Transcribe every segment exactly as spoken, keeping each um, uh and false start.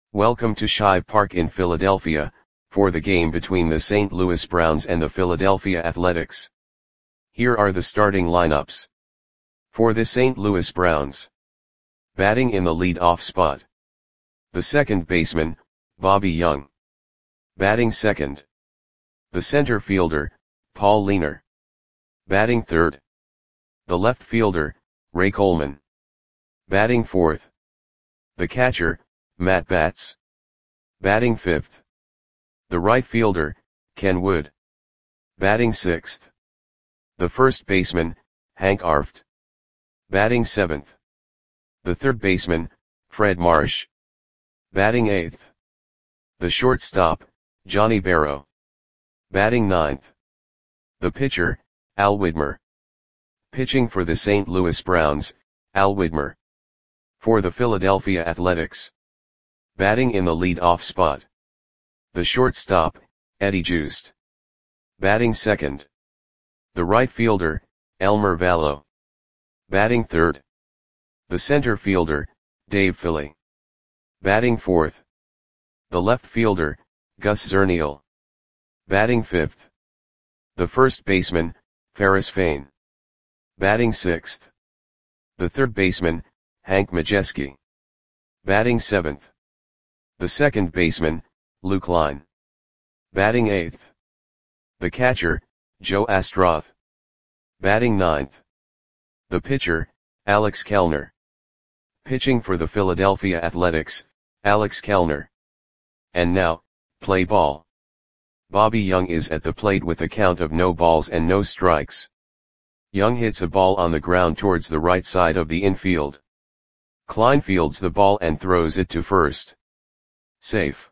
Welcome to Shive Park in Philadelphia, for the game between the Saint Louis Browns and the Philadelphia Athletics. Here are the starting lineups. For the Saint Louis Browns. Batting in the lead-off spot. The second baseman, Bobby Young. Batting second. The center fielder, Paul Lehner. Batting third. The left fielder, Ray Coleman. Batting fourth. The catcher, Matt Batts. Batting fifth. The right fielder, Ken Wood. Batting sixth. The first baseman, Hank Arft. Batting seventh. The third baseman, Fred Marsh. Batting eighth. The shortstop, Johnny Barrow. Batting ninth. The pitcher, Al Widmer. Pitching for the Saint Louis Browns, Al Widmer. For the Philadelphia Athletics. Batting in the lead-off spot. The shortstop, Eddie Joost. Batting second. The right fielder, Elmer Vallow. Batting third. The center fielder, Dave Philly. Batting fourth. The left fielder, Gus Zernial. Batting fifth. The first baseman, Ferris Fain. Batting sixth. The third baseman, Hank Majeski. Batting seventh. The second baseman, Luke Line. Batting eighth. The catcher, Joe Astroth. Batting ninth. The pitcher, Alex Kellner. Pitching for the Philadelphia Athletics, Alex Kellner. And now, play ball. Bobby Young is at the plate with a count of no balls and no strikes. Young hits a ball on the ground towards the right side of the infield. Klein fields the ball and throws it to first. Safe.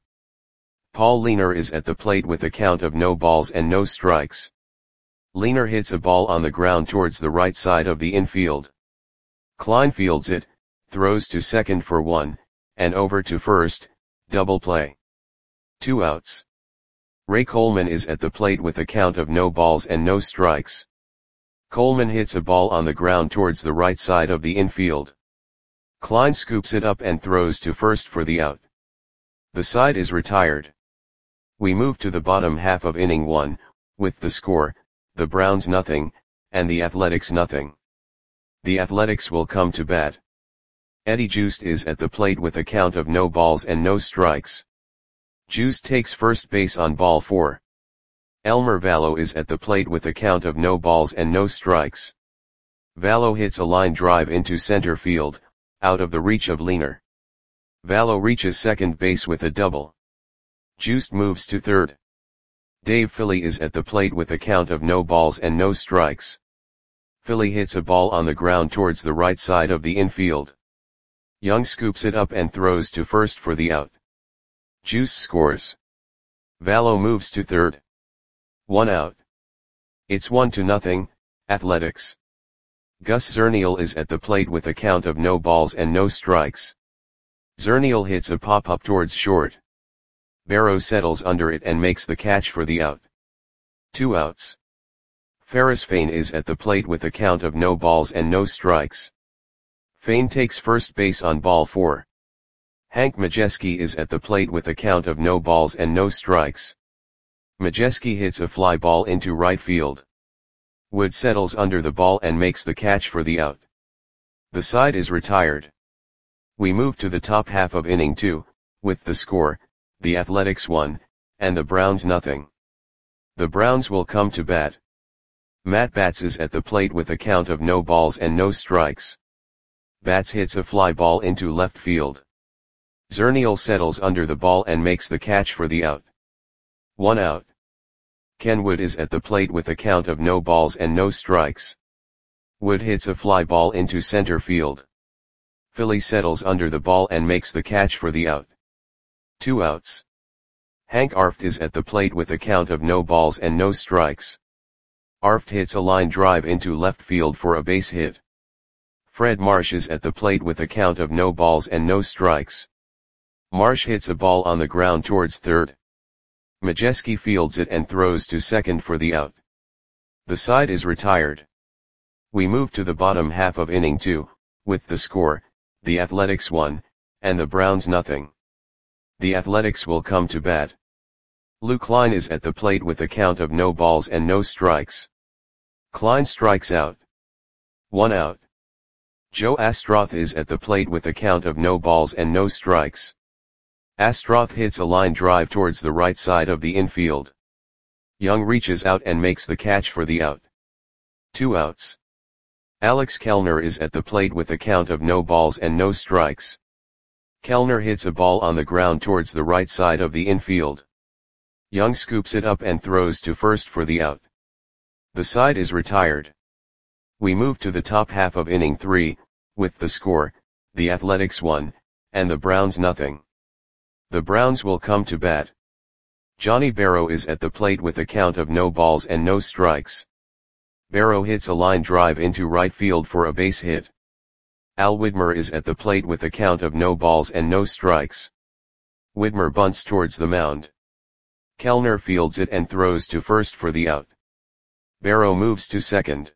Paul Lehner is at the plate with a count of no balls and no strikes. Lehner hits a ball on the ground towards the right side of the infield. Klein fields it, throws to second for one, and over to first, double play. Two outs. Ray Coleman is at the plate with a count of no balls and no strikes. Coleman hits a ball on the ground towards the right side of the infield. Klein scoops it up and throws to first for the out. The side is retired. We move to the bottom half of inning one, with the score, the Browns nothing, and the Athletics nothing. The Athletics will come to bat. Eddie Joost is at the plate with a count of no balls and no strikes. Joost takes first base on ball four. Elmer Vallow is at the plate with a count of no balls and no strikes. Vallow hits a line drive into center field, out of the reach of Lehner. Vallow reaches second base with a double. Joost moves to third. Dave Philly is at the plate with a count of no balls and no strikes. Philly hits a ball on the ground towards the right side of the infield. Young scoops it up and throws to first for the out. Joost scores. Vallow moves to third. One out. It's one to nothing, Athletics. Gus Zernial is at the plate with a count of no balls and no strikes. Zernial hits a pop-up towards short. Barrow settles under it and makes the catch for the out. Two outs. Ferris Fain is at the plate with a count of no balls and no strikes. Fain takes first base on ball four. Hank Majeski is at the plate with a count of no balls and no strikes. Majeski hits a fly ball into right field. Wood settles under the ball and makes the catch for the out. The side is retired. We move to the top half of inning two, with the score, the Athletics one, and the Browns nothing. The Browns will come to bat. Matt Batts is at the plate with a count of no balls and no strikes. Batts hits a fly ball into left field. Zernial settles under the ball and makes the catch for the out. One out. Ken Wood is at the plate with a count of no balls and no strikes. Wood hits a fly ball into center field. Philly settles under the ball and makes the catch for the out. Two outs. Hank Arft is at the plate with a count of no balls and no strikes. Arft hits a line drive into left field for a base hit. Fred Marsh is at the plate with a count of no balls and no strikes. Marsh hits a ball on the ground towards third. Majeski fields it and throws to second for the out. The side is retired. We move to the bottom half of inning two, with the score, the Athletics one, and the Browns nothing. The Athletics will come to bat. Lou Klein is at the plate with a count of no balls and no strikes. Klein strikes out. One out. Joe Astroth is at the plate with a count of no balls and no strikes. Astroth hits a line drive towards the right side of the infield. Young reaches out and makes the catch for the out. Two outs. Alex Kellner is at the plate with a count of no balls and no strikes. Kellner hits a ball on the ground towards the right side of the infield. Young scoops it up and throws to first for the out. The side is retired. We move to the top half of inning three, with the score, the Athletics one, and the Browns nothing. The Browns will come to bat. Johnny Barrow is at the plate with a count of no balls and no strikes. Barrow hits a line drive into right field for a base hit. Al Widmer is at the plate with a count of no balls and no strikes. Widmer bunts towards the mound. Kellner fields it and throws to first for the out. Barrow moves to second.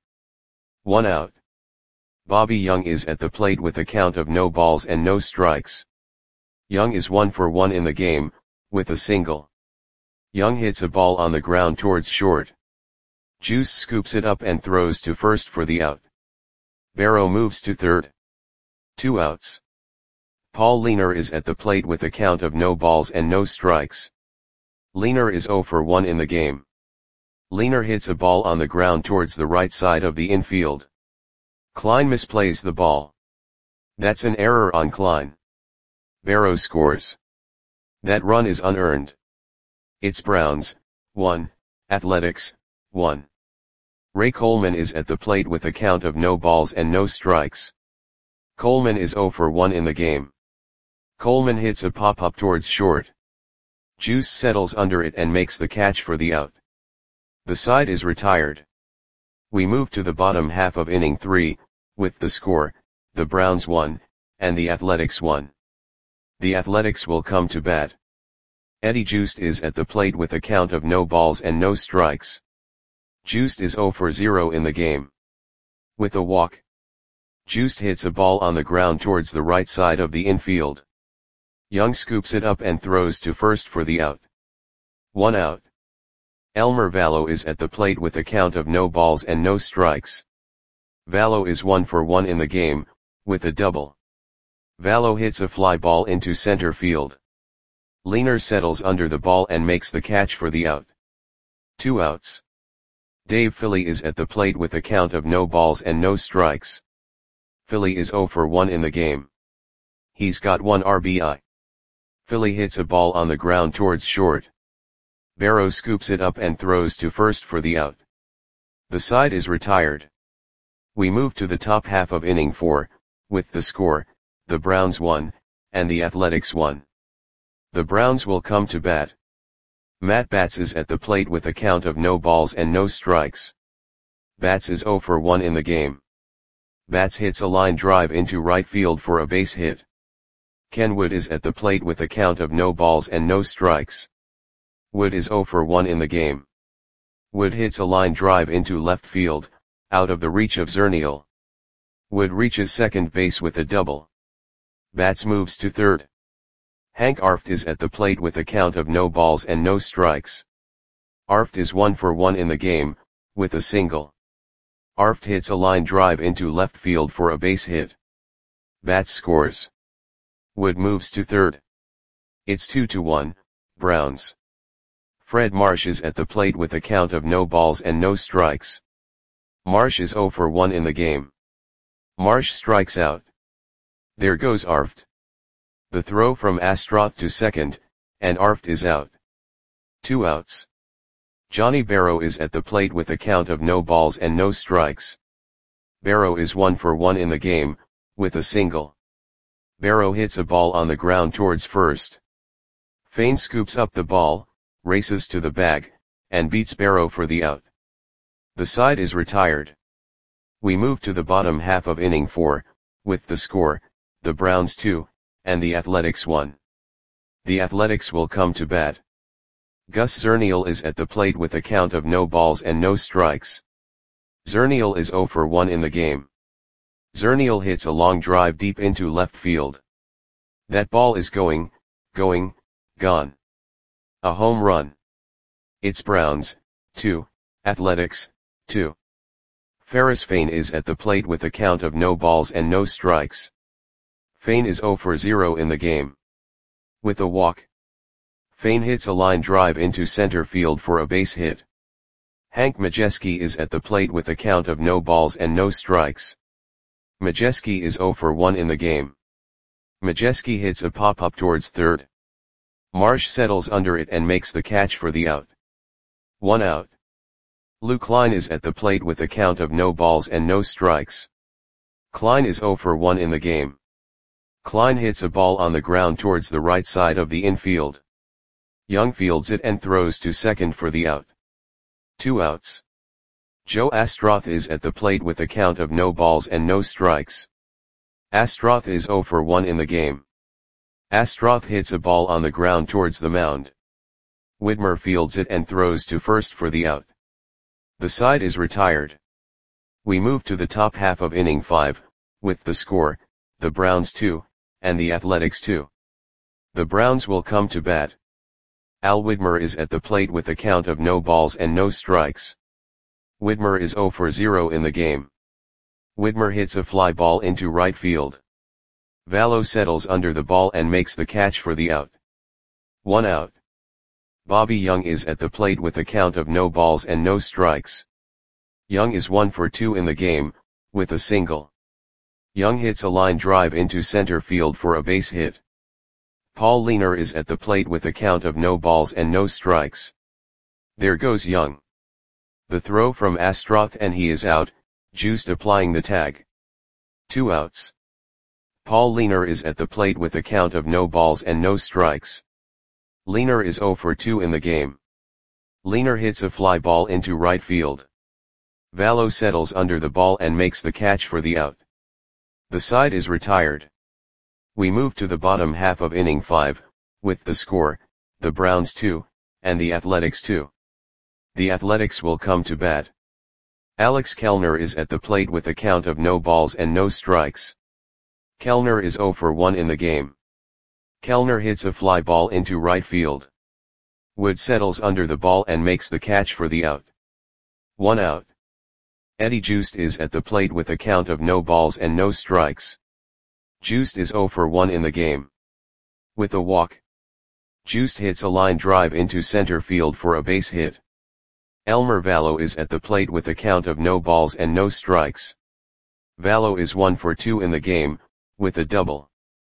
One out. Bobby Young is at the plate with a count of no balls and no strikes. Young is one for one in the game, with a single. Young hits a ball on the ground towards short. Juice scoops it up and throws to first for the out. Barrow moves to third. Two outs. Paul Leaner is at the plate with a count of no balls and no strikes. Leaner is zero for one in the game. Leaner hits a ball on the ground towards the right side of the infield. Klein misplays the ball. That's an error on Klein. Barrow scores. That run is unearned. It's Browns, one, Athletics, one. Ray Coleman is at the plate with a count of no balls and no strikes. Coleman is zero for one in the game. Coleman hits a pop-up towards short. Juice settles under it and makes the catch for the out. The side is retired. We move to the bottom half of inning three, with the score, the Browns one, and the Athletics one. The Athletics will come to bat. Eddie Juiced is at the plate with a count of no balls and no strikes. Juiced is zero for zero in the game. With a walk. Juiced hits a ball on the ground towards the right side of the infield. Young scoops it up and throws to first for the out. One out. Elmer Vallow is at the plate with a count of no balls and no strikes. Vallow is one for one in the game, with a double. Vallow hits a fly ball into center field. Leaner settles under the ball and makes the catch for the out. Two outs. Dave Philly is at the plate with a count of no balls and no strikes. Philly is zero for one in the game. He's got one R B I. Philly hits a ball on the ground towards short. Barrow scoops it up and throws to first for the out. The side is retired. We move to the top half of inning four, with the score, the Browns one, and the Athletics one. The Browns will come to bat. Matt Batts is at the plate with a count of no balls and no strikes. Batts is zero for one in the game. Batts hits a line drive into right field for a base hit. Ken Wood is at the plate with a count of no balls and no strikes. Wood is zero for one in the game. Wood hits a line drive into left field, out of the reach of Zernial. Wood reaches second base with a double. Batts moves to third. Hank Arft is at the plate with a count of no balls and no strikes. Arft is one for one in the game, with a single. Arft hits a line drive into left field for a base hit. Batts scores. Wood moves to third. It's two to one, Browns. Fred Marsh is at the plate with a count of no balls and no strikes. Marsh is zero for one in the game. Marsh strikes out. There goes Arft. The throw from Astroth to second, and Arft is out. Two outs. Johnny Barrow is at the plate with a count of no balls and no strikes. Barrow is one for one in the game, with a single. Barrow hits a ball on the ground towards first. Fain scoops up the ball, races to the bag, and beats Barrow for the out. The side is retired. We move to the bottom half of inning four, with the score, the Browns two, and the Athletics one. The Athletics will come to bat. Gus Zernial is at the plate with a count of no balls and no strikes. Zernial is zero for one in the game. Zernial hits a long drive deep into left field. That ball is going, going, Gone. A home run. It's Browns, two, Athletics, two. Ferris Fain is at the plate with a count of no balls and no strikes. Fain is zero for zero in the game. With a walk. Fain hits a line drive into center field for a base hit. Hank Majeski is at the plate with a count of no balls and no strikes. Majeski is zero for one in the game. Majeski hits a pop-up towards third. Marsh settles under it and makes the catch for the out. One out. Lou Klein is at the plate with a count of no balls and no strikes. Klein is zero for one in the game. Klein hits a ball on the ground towards the right side of the infield. Young fields it and throws to second for the out. Two outs. Joe Astroth is at the plate with a count of no balls and no strikes. Astroth is zero for one in the game. Astroth hits a ball on the ground towards the mound. Whitmer fields it and throws to first for the out. The side is retired. We move to the top half of inning five, with the score, the Browns two, and the Athletics two. The Browns will come to bat. Al Whitmer is at the plate with a count of no balls and no strikes. Whitmer is zero for zero in the game. Whitmer hits a fly ball into right field. Vallo settles under the ball and makes the catch for the out. One out. Bobby Young is at the plate with a count of no balls and no strikes. Young is one for two in the game, with a single. Young hits a line drive into center field for a base hit. Paul Leaner is at the plate with a count of no balls and no strikes. There goes Young. The throw from Astroth and he is out, Juiced applying the tag. Two outs. Paul Leaner is at the plate with a count of no balls and no strikes. Leaner is zero for two in the game. Leaner hits a fly ball into right field. Vallo settles under the ball and makes the catch for the out. The side is retired. We move to the bottom half of inning five, with the score, the Browns two, and the Athletics two. The Athletics will come to bat. Alex Kellner is at the plate with a count of no balls and no strikes. Kellner is zero for one in the game. Kellner hits a fly ball into right field. Wood settles under the ball and makes the catch for the out. One out. Eddie Juiced is at the plate with a count of no balls and no strikes. Juiced is zero for one in the game. With a walk. Juiced hits a line drive into center field for a base hit. Elmer Vallo is at the plate with a count of no balls and no strikes. Vallo is one for two in the game, with a double.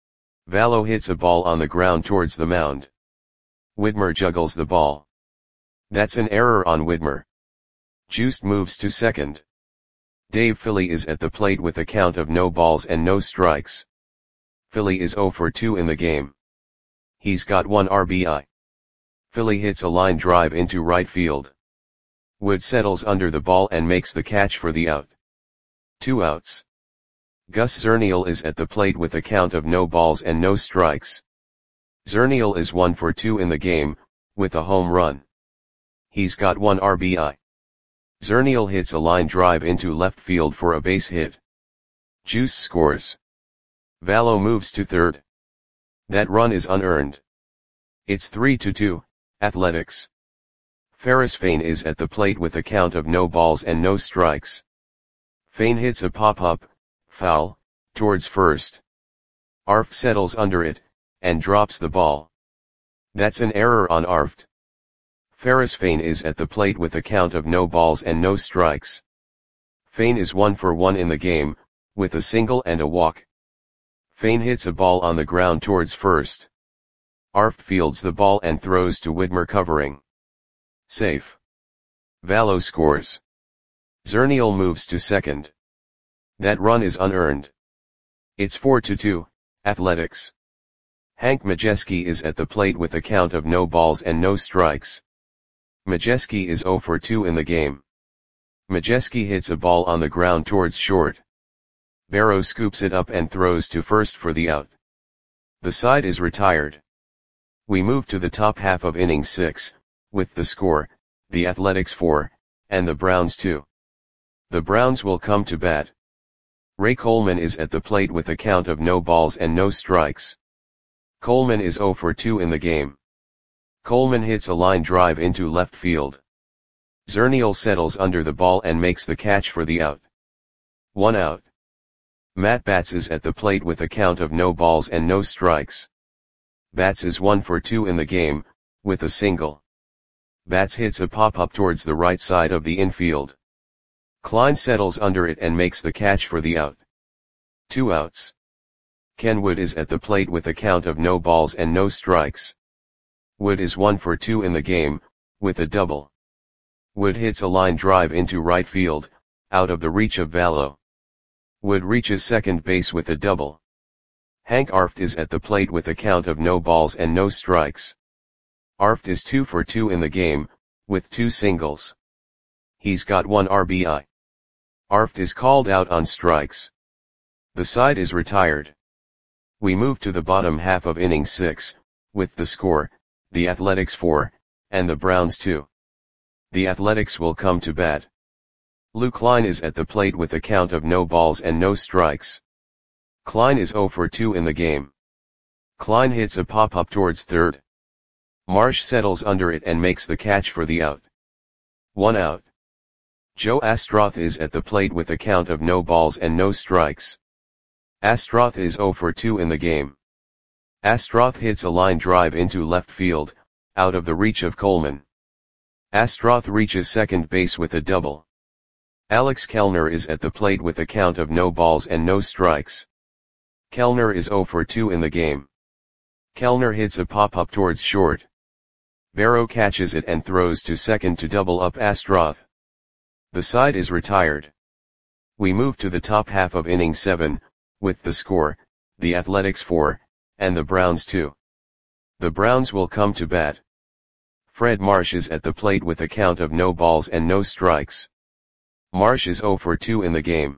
Vallo hits a ball on the ground towards the mound. Whitmer juggles the ball. That's an error on Whitmer. Juiced moves to second. Dave Philly is at the plate with a count of no balls and no strikes. Philly is zero for two in the game. He's got one R B I. Philly hits a line drive into right field. Wood settles under the ball and makes the catch for the out. Two outs. Gus Zernial is at the plate with a count of no balls and no strikes. Zernial is one for two in the game, with a home run. He's got one R B I. Zernial hits a line drive into left field for a base hit. Juice scores. Vallo moves to third. That run is unearned. It's three to two, Athletics. Ferris Fain is at the plate with a count of no balls and no strikes. Fain hits a pop-up, foul, towards first. Arft settles under it, and drops the ball. That's an error on Arft. Ferris Fain is at the plate with a count of no balls and no strikes. Fain is one for one in the game, with a single and a walk. Fain hits a ball on the ground towards first. Arft fields the ball and throws to Whitmer covering. Safe. Vallo scores. Zernial moves to second. That run is unearned. It's four to two, Athletics. Hank Majeski is at the plate with a count of no balls and no strikes. Majeski is zero for two in the game. Majeski hits a ball on the ground towards short. Barrow scoops it up and throws to first for the out. The side is retired. We move to the top half of inning six, with the score, the Athletics four, and the Browns two. The Browns will come to bat. Ray Coleman is at the plate with a count of no balls and no strikes. Coleman is zero for two in the game. Coleman hits a line drive into left field. Zernial settles under the ball and makes the catch for the out. One out. Matt Batts is at the plate with a count of no balls and no strikes. Batts is one for two in the game, with a single. Batts hits a pop-up towards the right side of the infield. Klein settles under it and makes the catch for the out. Two outs. Ken Wood is at the plate with a count of no balls and no strikes. Wood is one for two in the game, with a double. Wood hits a line drive into right field, out of the reach of Vallow. Wood reaches second base with a double. Hank Arft is at the plate with a count of no balls and no strikes. Arft is two for two in the game, with two singles. He's got one R B I. Arft is called out on strikes. The side is retired. We move to the bottom half of inning six, with the score, the Athletics four, and the Browns two. The Athletics will come to bat. Lou Klein is at the plate with a count of no balls and no strikes. Klein is zero for two in the game. Klein hits a pop-up towards third. Marsh settles under it and makes the catch for the out. One out. Joe Astroth is at the plate with a count of no balls and no strikes. Astroth is zero for two in the game. Astroth hits a line drive into left field, out of the reach of Coleman. Astroth reaches second base with a double. Alex Kellner is at the plate with a count of no balls and no strikes. Kellner is zero for two in the game. Kellner hits a pop-up towards short. Barrow catches it and throws to second to double up Astroth. The side is retired. We move to the top half of inning seven, with the score, the Athletics four, and the Browns two. The Browns will come to bat. Fred Marsh is at the plate with a count of no balls and no strikes. Marsh is zero for two in the game.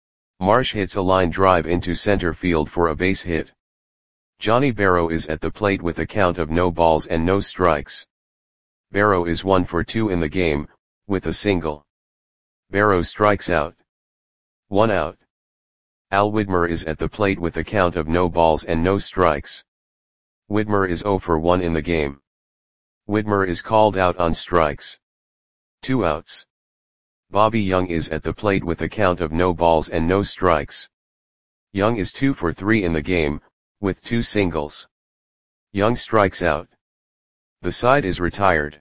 Marsh hits a line drive into center field for a base hit. Johnny Barrow is at the plate with a count of no balls and no strikes. Barrow is one for two in the game, with a single. Barrow strikes out. One out. Al Widmer is at the plate with a count of no balls and no strikes. Widmer is zero for one in the game. Widmer is called out on strikes. Two outs. Bobby Young is at the plate with a count of no balls and no strikes. Young is two for three in the game, with two singles. Young strikes out. The side is retired.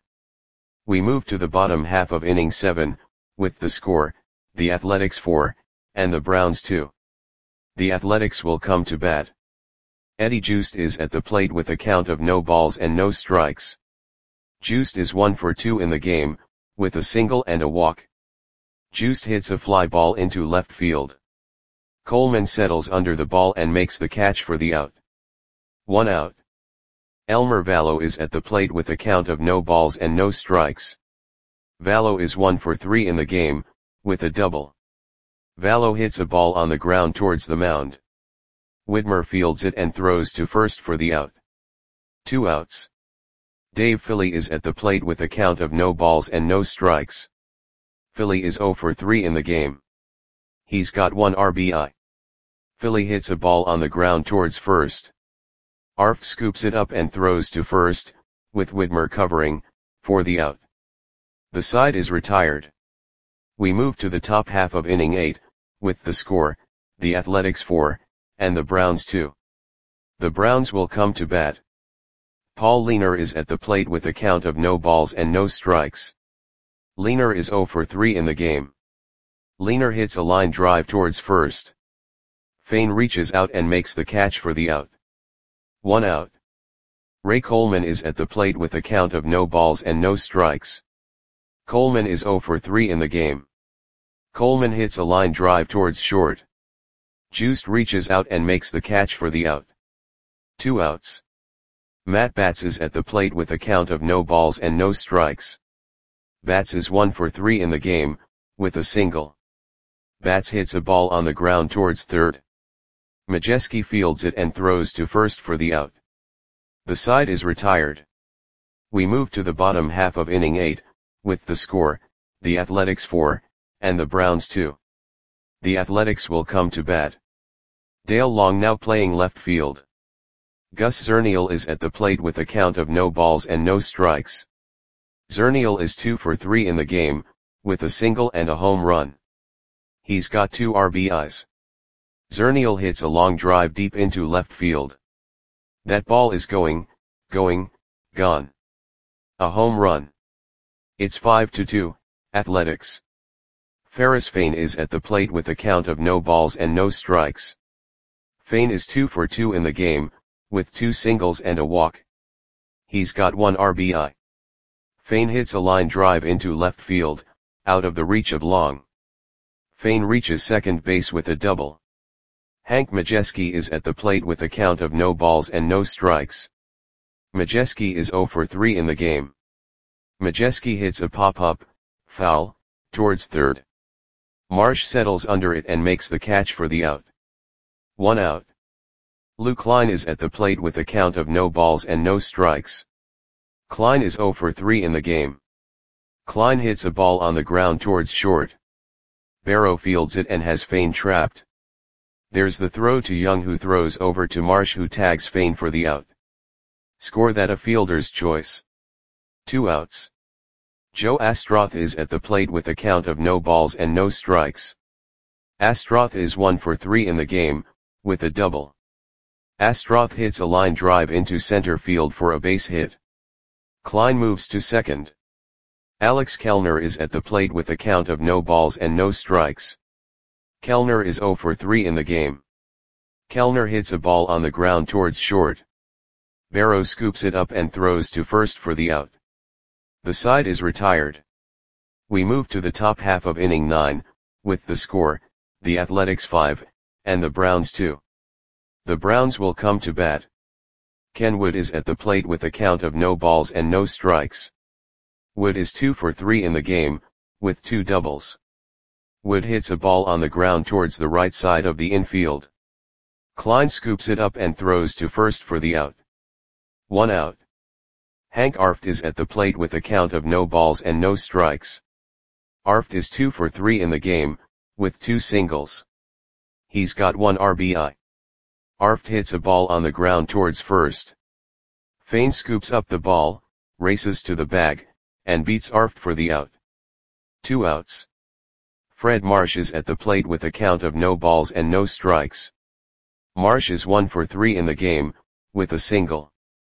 We move to the bottom half of inning seven, with the score, the Athletics four, and the Browns two. The Athletics will come to bat. Eddie Joost is at the plate with a count of no balls and no strikes. Joost is one for two in the game, with a single and a walk. Joost hits a fly ball into left field. Coleman settles under the ball and makes the catch for the out. One out. Elmer Vallow is at the plate with a count of no balls and no strikes. Vallow is one for three in the game, with a double. Vallow hits a ball on the ground towards the mound. Widmer fields it and throws to first for the out. Two outs. Dave Philly is at the plate with a count of no balls and no strikes. Philly is zero for three in the game. He's got one R B I. Philly hits a ball on the ground towards first. Arft scoops it up and throws to first, with Widmer covering, for the out. The side is retired. We move to the top half of inning eight, with the score, the Athletics four, and the Browns two. The Browns will come to bat. Paul Leaner is at the plate with a count of no balls and no strikes. Leaner is zero for three in the game. Leaner hits a line drive towards first. Fain reaches out and makes the catch for the out. One out. Ray Coleman is at the plate with a count of no balls and no strikes. Coleman is zero for three in the game. Coleman hits a line drive towards short. Joost reaches out and makes the catch for the out. Two outs. Matt Batts is at the plate with a count of no balls and no strikes. Batts is one for three in the game, with a single. Batts hits a ball on the ground towards third. Majeski fields it and throws to first for the out. The side is retired. We move to the bottom half of inning eight, with the score, the Athletics four, and the Browns two. The Athletics will come to bat. Dale Long now playing left field. Gus Zernial is at the plate with a count of no balls and no strikes. Zernial is two for three in the game, with a single and a home run. He's got two R B Is. Zernial hits a long drive deep into left field. That ball is going, going, gone. A home run. It's five to two, Athletics. Ferris Fain is at the plate with a count of no balls and no strikes. Fain is two for two in the game, with two singles and a walk. He's got one R B I. Fain hits a line drive into left field, out of the reach of Long. Fain reaches second base with a double. Hank Majeski is at the plate with a count of no balls and no strikes. Majeski is zero for three in the game. Majeski hits a pop-up, foul, towards third. Marsh settles under it and makes the catch for the out. One out. Lou Klein is at the plate with a count of no balls and no strikes. Klein is zero for three in the game. Klein hits a ball on the ground towards short. Barrow fields it and has Fain trapped. There's the throw to Young, who throws over to Marsh, who tags Fain for the out. Score that a fielder's choice. Two outs. Joe Astroth is at the plate with a count of no balls and no strikes. Astroth is one for three in the game, with a double. Astroth hits a line drive into center field for a base hit. Klein moves to second. Alex Kellner is at the plate with a count of no balls and no strikes. Kellner is zero for three in the game. Kellner hits a ball on the ground towards short. Barrow scoops it up and throws to first for the out. The side is retired. We move to the top half of inning nine, with the score, the Athletics five, and the Browns two. The Browns will come to bat. Ken Wood is at the plate with a count of no balls and no strikes. Wood is two for three in the game, with two doubles. Wood hits a ball on the ground towards the right side of the infield. Klein scoops it up and throws to first for the out. One out. Hank Arft is at the plate with a count of no balls and no strikes. Arft is two for three in the game, with two singles. He's got one R B I. Arft hits a ball on the ground towards first. Fain scoops up the ball, races to the bag, and beats Arft for the out. Two outs. Fred Marsh is at the plate with a count of no balls and no strikes. Marsh is one for three in the game, with a single.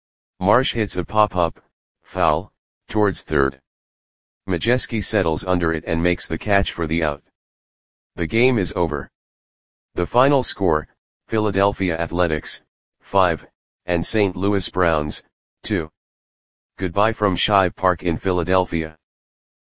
Marsh hits a pop-up, foul, towards third. Majeski settles under it and makes the catch for the out. The game is over. The final score, Philadelphia Athletics, five, and Saint Louis Browns, two. Goodbye from Shive Park in Philadelphia.